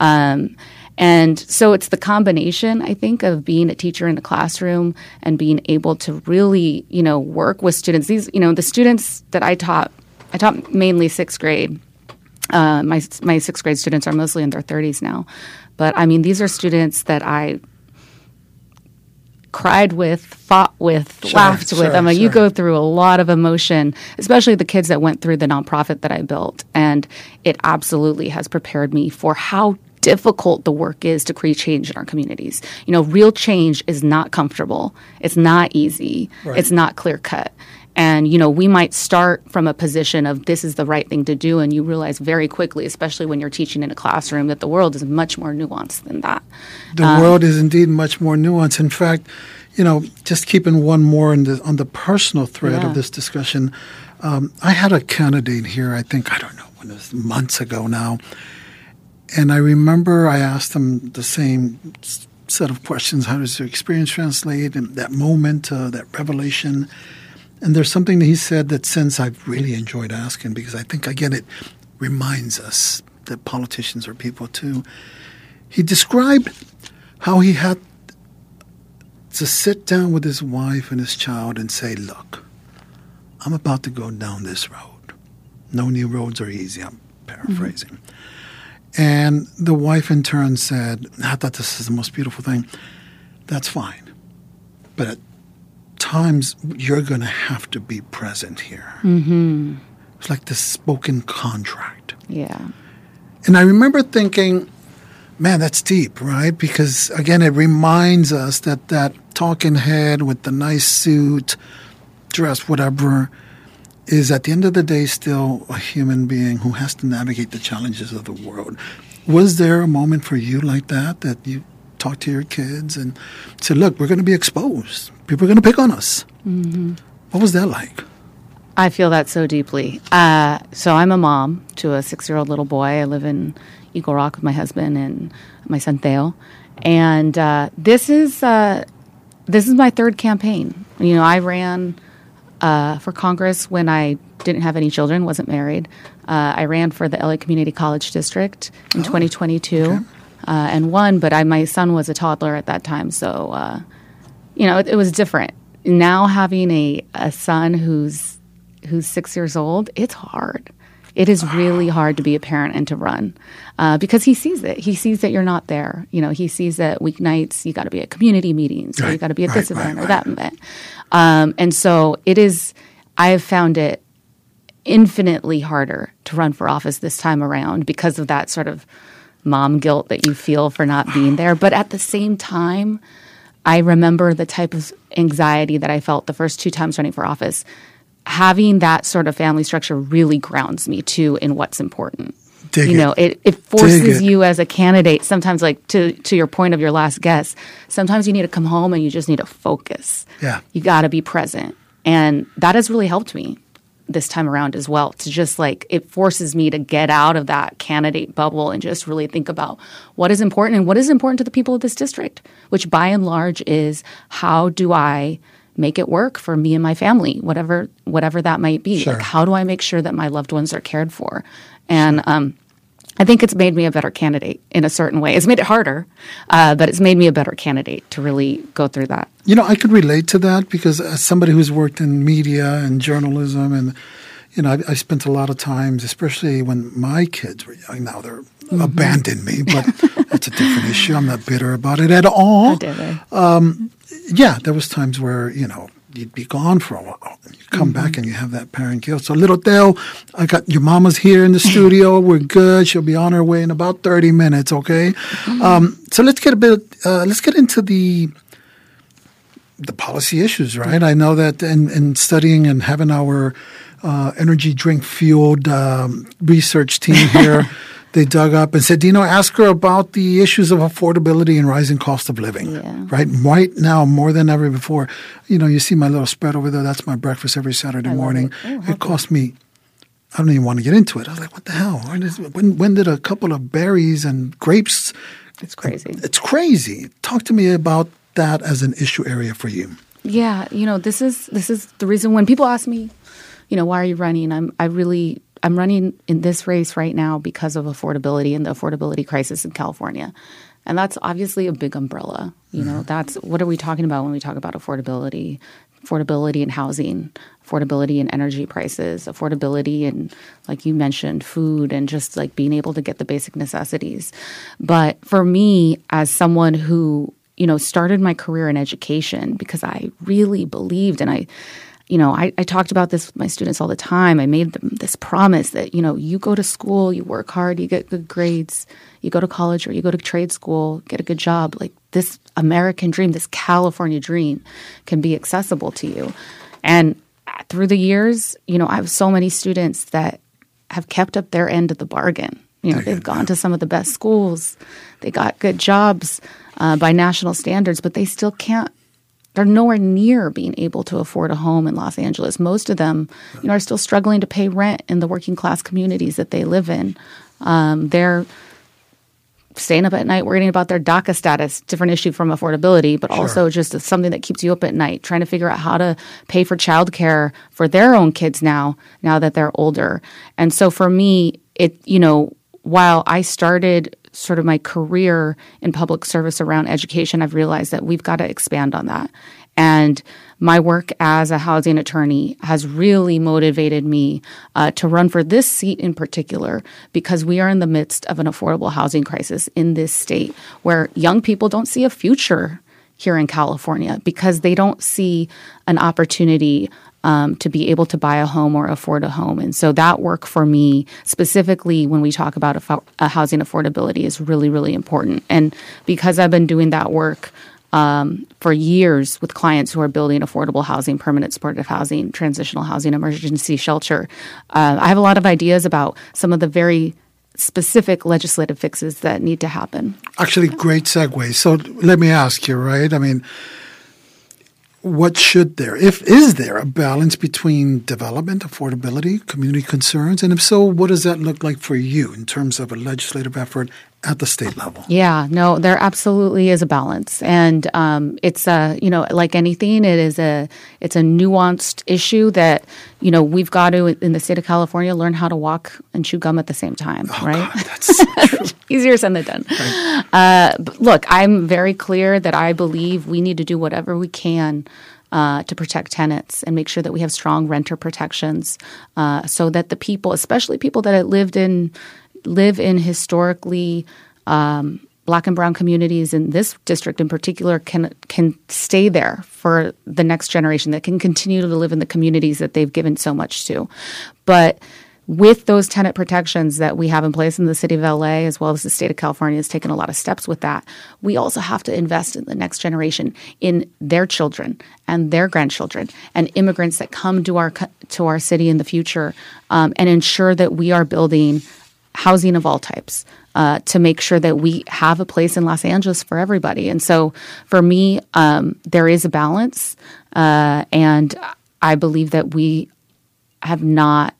And so it's the combination, I think, of being a teacher in the classroom and being able to really, work with students. These, the students that I taught mainly sixth grade. My sixth grade students are mostly in their 30s now. But, these are students that cried with, fought with, laughed with. I mean, you go through a lot of emotion, especially the kids that went through the nonprofit that I built. And it absolutely has prepared me for how difficult the work is to create change in our communities. You know, real change is not comfortable. It's not easy. Right. It's not clear cut. And, you know, we might start from a position of this is the right thing to do, and you realize very quickly, especially when you're teaching in a classroom, that the world is much more nuanced than that. The world is indeed much more nuanced. In fact, you know, just keeping one more on the personal thread of this discussion, I had a candidate here, I don't know, when it was months ago now, and I remember I asked him the same set of questions. How does your experience translate? And that moment, that revelation. And there's something that he said that since I've really enjoyed asking, because I think, again, it reminds us that politicians are people too. He described how he had to sit down with his wife and his child and say, look, I'm about to go down this road. No new roads are easy. I'm paraphrasing. Mm-hmm. And the wife in turn said, I thought this is the most beautiful thing. That's fine. But at times you're going to have to be present here. Mm-hmm. It's like this spoken contract. Yeah. And I remember thinking, man, that's deep, right? Because, again, it reminds us that talking head with the nice suit, dress, whatever, is at the end of the day still a human being who has to navigate the challenges of the world. Was there a moment for you like that you talked to your kids and said, look, we're going to be exposed. People are going to pick on us. Mm-hmm. What was that like? I feel that so deeply. So I'm a mom to a 6-year-old little boy. I live in Eagle Rock with my husband and my son Theo. And this is my third campaign. You know, I ran for Congress when I didn't have any children, wasn't married. I ran for the LA Community College District in 2022 and won, but my son was a toddler at that time. So, you know, it was different. Now having a son who's 6 years old, it's hard. It is really hard to be a parent and to run because he sees it. He sees that you're not there. You know, he sees that weeknights you got to be at community meetings, or you got to be at this event or that event. And so I have found it infinitely harder to run for office this time around because of that sort of mom guilt that you feel for not being there. But at the same time, I remember the type of anxiety that I felt the first 2 times running for office. Having that sort of family structure really grounds me too in what's important. It forces you as a candidate sometimes, like to your point of your last guess, sometimes you need to come home and you just need to focus. Yeah. You got to be present. And that has really helped me this time around as well, to just it forces me to get out of that candidate bubble and just really think about what is important and what is important to the people of this district, which by and large is how do I make it work for me and my family, whatever that might be. Sure. Like, how do I make sure that my loved ones are cared for? And I think it's made me a better candidate in a certain way. It's made it harder, but it's made me a better candidate to really go through that. You know, I could relate to that because as somebody who's worked in media and journalism, and, you know, I spent a lot of times, especially when my kids were young. Now they're abandoned me, but that's a different issue. I'm not bitter about it at all. Yeah, there was times where, you know, you'd be gone for a while. You come back and you have that parent guilt. So, little Theo, I got your mama's here in the studio. We're good. She'll be on her way in about 30 minutes. Okay. So let's get into the policy issues, right? I know that in studying and having our energy drink fueled research team here. They dug up and said, ask her about the issues of affordability and rising cost of living, right? Right now, more than ever before. You see my little spread over there. That's my breakfast every Saturday morning. It cost me, I don't even want to get into it. I was like, what the hell? When did a couple of berries and grapes? It's crazy. It's crazy. Talk to me about that as an issue area for you. Yeah, this is the reason when people ask me, why are you running? I'm running in this race right now because of affordability and the affordability crisis in California. And that's obviously a big umbrella. That's what are we talking about when we talk about affordability? Affordability in housing, affordability in energy prices, affordability in, like you mentioned, food and just like being able to get the basic necessities. But for me, as someone who, started my career in education because I really believed, and I talked about this with my students all the time. I made them this promise that, you go to school, you work hard, you get good grades, you go to college or you go to trade school, get a good job. Like this American dream, this California dream can be accessible to you. And through the years, I have so many students that have kept up their end of the bargain. They've gone to some of the best schools. They got good jobs by national standards, but they still can't. They're nowhere near being able to afford a home in Los Angeles. Most of them, are still struggling to pay rent in the working class communities that they live in. They're staying up at night worrying about their DACA status, different issue from affordability, but also just something that keeps you up at night, trying to figure out how to pay for childcare for their own kids now that they're older. And so for me, while I started sort of my career in public service around education, I've realized that we've got to expand on that. And my work as a housing attorney has really motivated me to run for this seat in particular, because we are in the midst of an affordable housing crisis in this state where young people don't see a future here in California because they don't see an opportunity to be able to buy a home or afford a home. And so that work for me, specifically when we talk about a housing affordability, is really, really important. And because I've been doing that work for years with clients who are building affordable housing, permanent supportive housing, transitional housing, emergency shelter, I have a lot of ideas about some of the very specific legislative fixes that need to happen. Actually, great segue. So let me ask you, right? I mean, is there a balance between development, affordability, community concerns? And if so, what does that look like for you in terms of a legislative effort at the state level? Yeah, no, there absolutely is a balance. And it's like anything, it's a nuanced issue that, we've got to, in the state of California, learn how to walk and chew gum at the same time, right? God, that's so true. Easier said than done. Right. But look, I'm very clear that I believe we need to do whatever we can to protect tenants and make sure that we have strong renter protections so that the people, especially people that live in historically Black and brown communities in this district in particular can stay there for the next generation, that can continue to live in the communities that they've given so much to. But with those tenant protections that we have in place in the city of LA, as well as the state of California has taken a lot of steps with that, we also have to invest in the next generation, in their children and their grandchildren and immigrants that come to our city in the future, and ensure that we are building housing of all types to make sure that we have a place in Los Angeles for everybody. And so for me, there is a balance, and I believe that we have not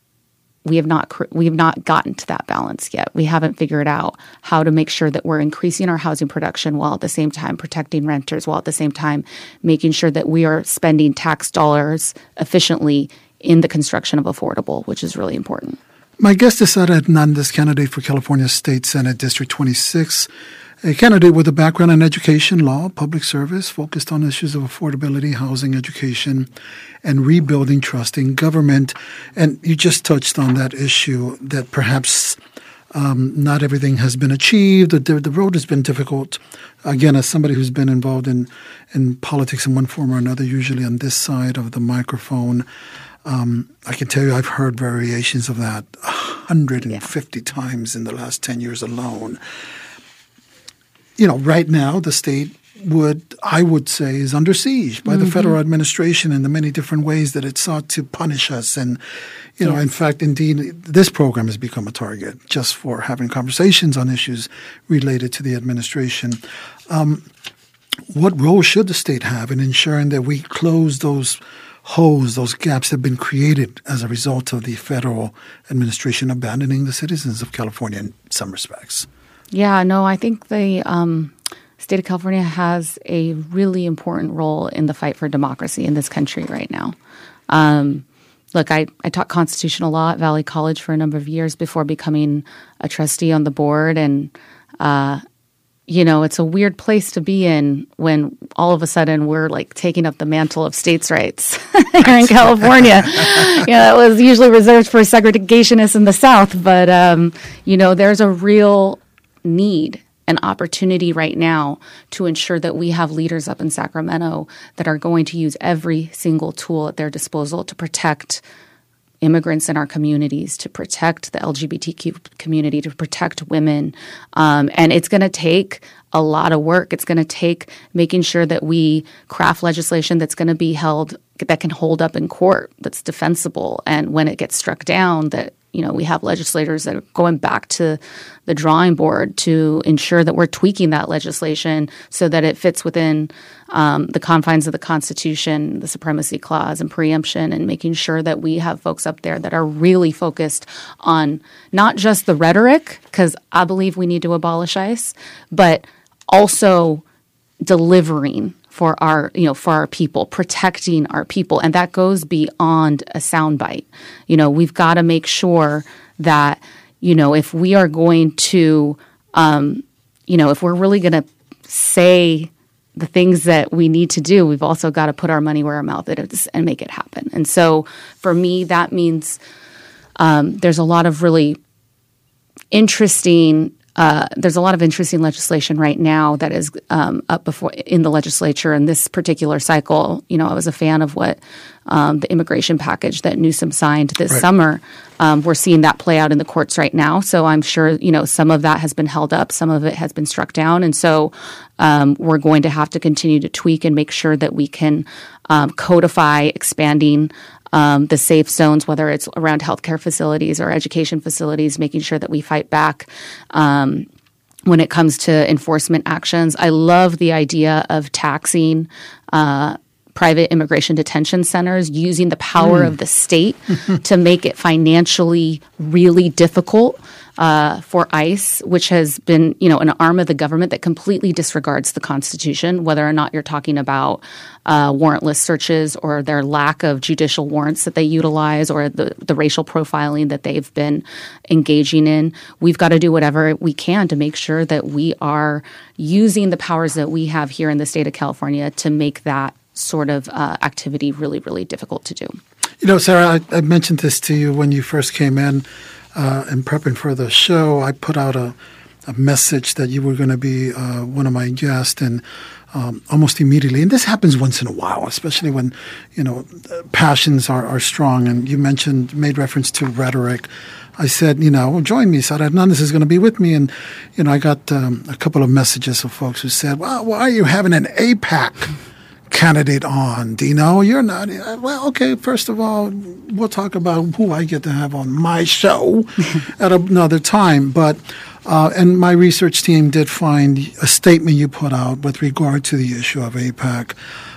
gotten to that balance yet. We haven't figured out how to make sure that we're increasing our housing production while at the same time protecting renters, while at the same time making sure that we are spending tax dollars efficiently in the construction of affordable, which is really important. My guest is Sara Hernandez, candidate for California State Senate District 26, a candidate with a background in education, law, public service, focused on issues of affordability, housing, education, and rebuilding trust in government. And you just touched on that issue that perhaps not everything has been achieved. The road has been difficult. Again, as somebody who's been involved in politics in one form or another, usually on this side of the microphone, I can tell you I've heard variations of that 150 times in the last 10 years alone. Right now the state I would say, is under siege by the federal administration in the many different ways that it sought to punish us. And, in fact, indeed, this program has become a target just for having conversations on issues related to the administration. What role should the state have in ensuring that we close those holes, those gaps that have been created as a result of the federal administration abandoning the citizens of California in some respects? Yeah, no, I think the state of California has a really important role in the fight for democracy in this country right now. Look, I taught constitutional law at Valley College for a number of years before becoming a trustee on the board. And, it's a weird place to be in when all of a sudden we're like taking up the mantle of states' rights here in California. It was usually reserved for segregationists in the South. But, there's a real need an opportunity right now to ensure that we have leaders up in Sacramento that are going to use every single tool at their disposal to protect immigrants in our communities, to protect the LGBTQ community, to protect women. And it's going to take a lot of work. It's going to take making sure that we craft legislation that's going to be held, that can hold up in court, that's defensible. And when it gets struck down, that we have legislators that are going back to the drawing board to ensure that we're tweaking that legislation so that it fits within the confines of the Constitution, the Supremacy Clause, and preemption, and making sure that we have folks up there that are really focused on not just the rhetoric, because I believe we need to abolish ICE, but also delivering for our people, protecting our people. And that goes beyond a soundbite. We've got to make sure that, if we are going to, if we're really going to say the things that we need to do, we've also got to put our money where our mouth is and make it happen. And so for me, that means there's a lot of really interesting legislation right now that is up before in the legislature in this particular cycle. I was a fan of what the immigration package that Newsom signed this summer. We're seeing that play out in the courts right now. So I'm sure, some of that has been held up. Some of it has been struck down. And so we're going to have to continue to tweak and make sure that we can codify expanding the safe zones, whether it's around healthcare facilities or education facilities, making sure that we fight back when it comes to enforcement actions. I love the idea of taxing private immigration detention centers, using the power of the state to make it financially really difficult for ICE, which has been, an arm of the government that completely disregards the Constitution, whether or not you're talking about warrantless searches or their lack of judicial warrants that they utilize or the racial profiling that they've been engaging in. We've got to do whatever we can to make sure that we are using the powers that we have here in the state of California to make that sort of activity really, really difficult to do. Sarah, I mentioned this to you when you first came in prepping for the show. I put out a message that you were going to be one of my guests, and almost immediately, and this happens once in a while, especially when, passions are strong, and you made reference to rhetoric. I said, join me. Sara Hernandez is going to be with me. And, I got a couple of messages of folks who said, well, why are you having an AIPAC candidate on, Dino? You're not. Well, okay, first of all, we'll talk about who I get to have on my show at another time. But and my research team did find a statement you put out with regard to the issue of AIPAC.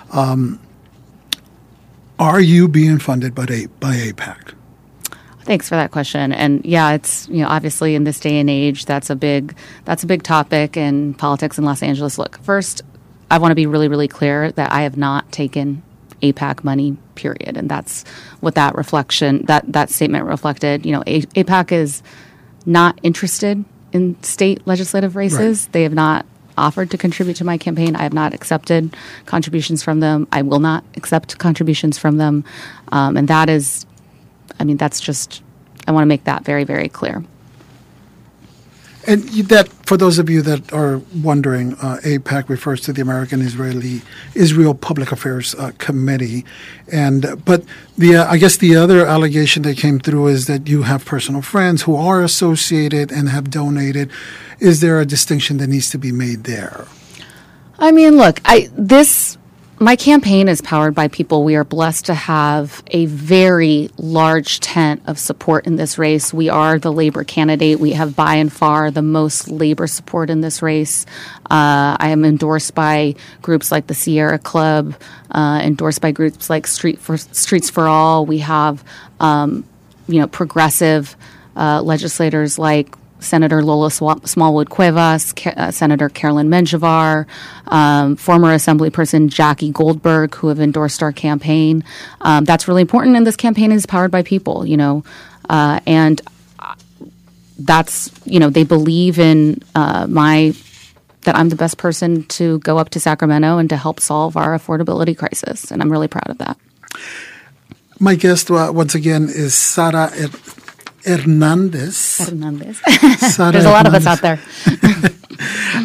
Are you being funded by AIPAC? Thanks for that question. And yeah, it's, obviously in this day and age, that's a big topic in politics in Los Angeles. Look, first, I want to be really, really clear that I have not taken AIPAC money, period. And that's what that statement reflected. AIPAC is not interested in state legislative races. Right. They have not offered to contribute to my campaign. I have not accepted contributions from them. I will not accept contributions from them. And that is, that's just, I want to make that very, very clear. And that, for those of you that are wondering, AIPAC refers to the American Israel Public Affairs Committee, but I guess the other allegation that came through is that you have personal friends who are associated and have donated. Is there a distinction that needs to be made there? Look, my campaign is powered by people. We are blessed to have a very large tent of support in this race. We are the labor candidate. We have by and far the most labor support in this race. I am endorsed by groups like the Sierra Club, endorsed by groups like Streets for All. We have, progressive legislators like Senator Lola Smallwood Cuevas, Senator Carolyn Menjivar, former Assemblyperson Jackie Goldberg, who have endorsed our campaign. That's really important, and this campaign is powered by people, and that's, they believe in that I'm the best person to go up to Sacramento and to help solve our affordability crisis, and I'm really proud of that. My guest, once again, is Sara Hernandez. There's a lot of us out there.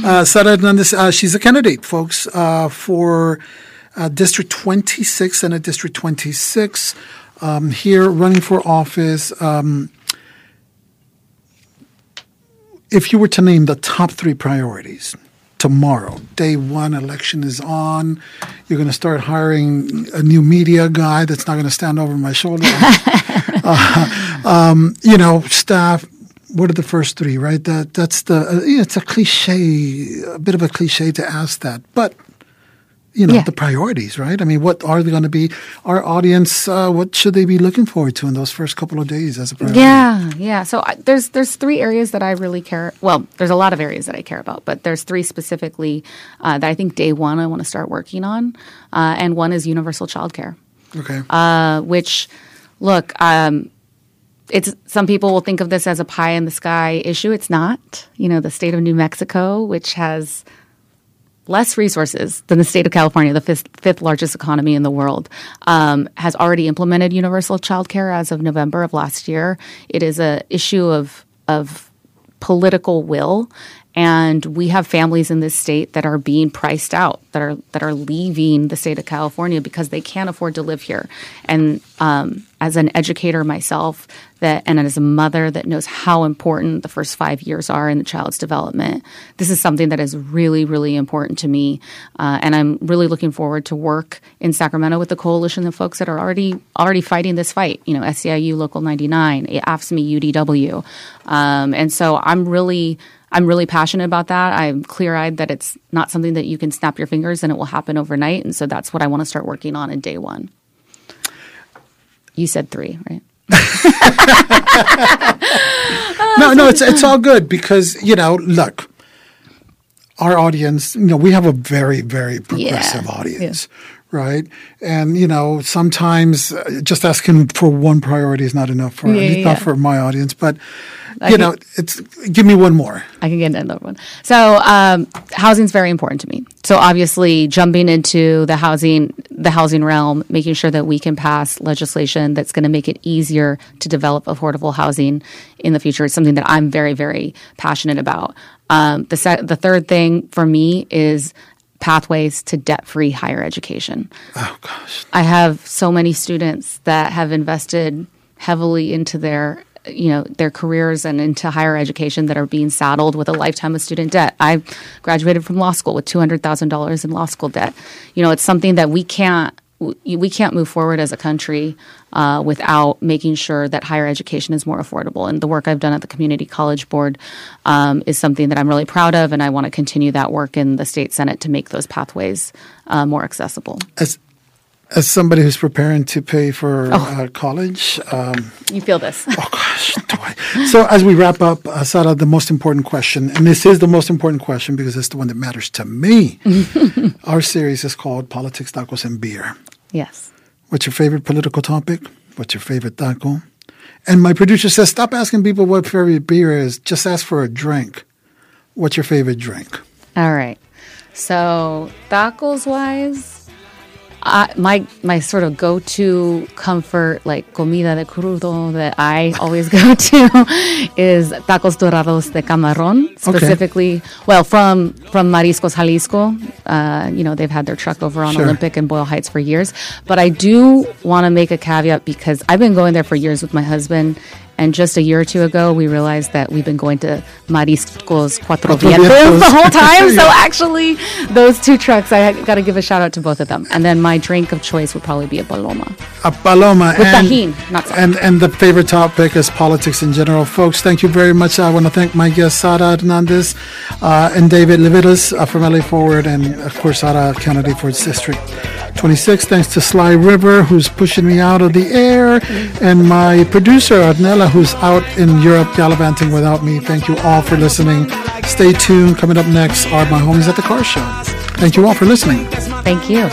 Sara Hernandez, she's a candidate, folks, for District 26, Senate District 26, here running for office. If you were to name the top 3 priorities tomorrow, day one, election is on, you're going to start hiring a new media guy that's not going to stand over my shoulder. Staff. What are the first 3, right? That's it's a cliche, a bit of a cliche to ask that, but the priorities, right? I mean, what are they going to be? Our audience, what should they be looking forward to in those first couple of days as a priority? Yeah. So there's 3 areas that I really care. Well, there's a lot of areas that I care about, but there's 3 specifically that I think day one I want to start working on, and one is universal childcare. Okay. Which, look, it's some people will think of this as a pie in the sky issue. It's not. The state of New Mexico, which has less resources than the state of California, the fifth largest economy in the world, has already implemented universal childcare as of November of last year. It is an issue of political will, and we have families in this state that are being priced out, that are leaving the state of California because they can't afford to live here. And as an educator myself, and as a mother that knows how important the first 5 years are in the child's development, this is something that is really, really important to me. And I'm really looking forward to work in Sacramento with the coalition of folks that are already fighting this fight. SEIU Local 99, AFSCME UDW, and so I'm really passionate about that. I'm clear-eyed that it's not something that you can snap your fingers and it will happen overnight. And so that's what I want to start working on in day one. You said 3, right? No, it's all good because, look, our audience, we have a very, very progressive audience, right? And, sometimes just asking for one priority is not enough for, not for my audience, but give me one more. I can get another one. So housing is very important to me. So obviously jumping into the housing realm, making sure that we can pass legislation that's going to make it easier to develop affordable housing in the future is something that I'm very, very passionate about. The third thing for me is pathways to debt-free higher education. Oh, gosh. I have so many students that have invested heavily into their careers and into higher education that are being saddled with a lifetime of student debt. I graduated from law school with $200,000 in law school debt. It's something that we can't move forward as a country without making sure that higher education is more affordable. And the work I've done at the Community College Board is something that I'm really proud of, and I want to continue that work in the state Senate to make those pathways more accessible. As somebody who's preparing to pay for college. You feel this. Oh, gosh. Do I? So as we wrap up, Sara, the most important question, and this is the most important question because it's the one that matters to me. Our series is called Politics, Tacos, and Beer. Yes. What's your favorite political topic? What's your favorite taco? And my producer says, stop asking people what favorite beer is. Just ask for a drink. What's your favorite drink? All right. So tacos-wise, my sort of go-to comfort, like comida de crudo that I always go to is tacos dorados de camarón, specifically, from Mariscos Jalisco. They've had their truck over on Olympic and Boyle Heights for years. But I do want to make a caveat because I've been going there for years with my husband. And just a year or two ago, we realized that we've been going to Mariscos Cuatro Vientos the whole time. So actually, those 2 trucks, I got to give a shout out to both of them. And then my drink of choice would probably be a paloma. A paloma. With tajin, not salt. And the favorite topic is politics in general. Folks, thank you very much. I want to thank my guests, Sara Hernandez and David Levitas from LA Forward, and of course, Sara, candidate for District 26. Thanks to Sly River, who's pushing me out of the air, and my producer, Adnella, who's out in Europe gallivanting without me. Thank you all for listening. Stay tuned. Coming up next are my homies at the Car Show. Thank you all for listening. Thank you.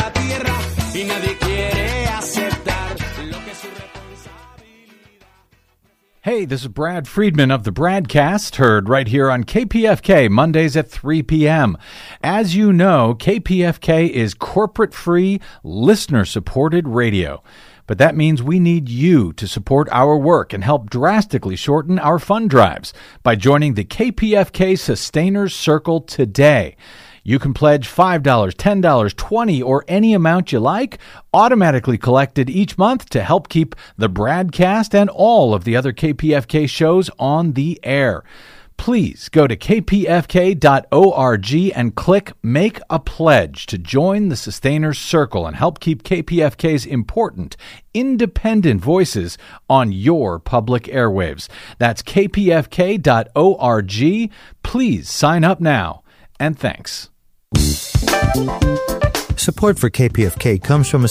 Hey, this is Brad Friedman of the Bradcast, heard right here on KPFK, Mondays at 3 p.m. As you know, KPFK is corporate-free, listener-supported radio. but that means we need you to support our work and help drastically shorten our fund drives by joining the KPFK Sustainers Circle today. You can pledge $5, $10, $20, or any amount you like, automatically collected each month to help keep the Bradcast and all of the other KPFK shows on the air. Please go to kpfk.org and click Make a Pledge to join the Sustainers Circle and help keep KPFK's important, independent voices on your public airwaves. That's kpfk.org. Please sign up now, and thanks. Support for KPFK comes from a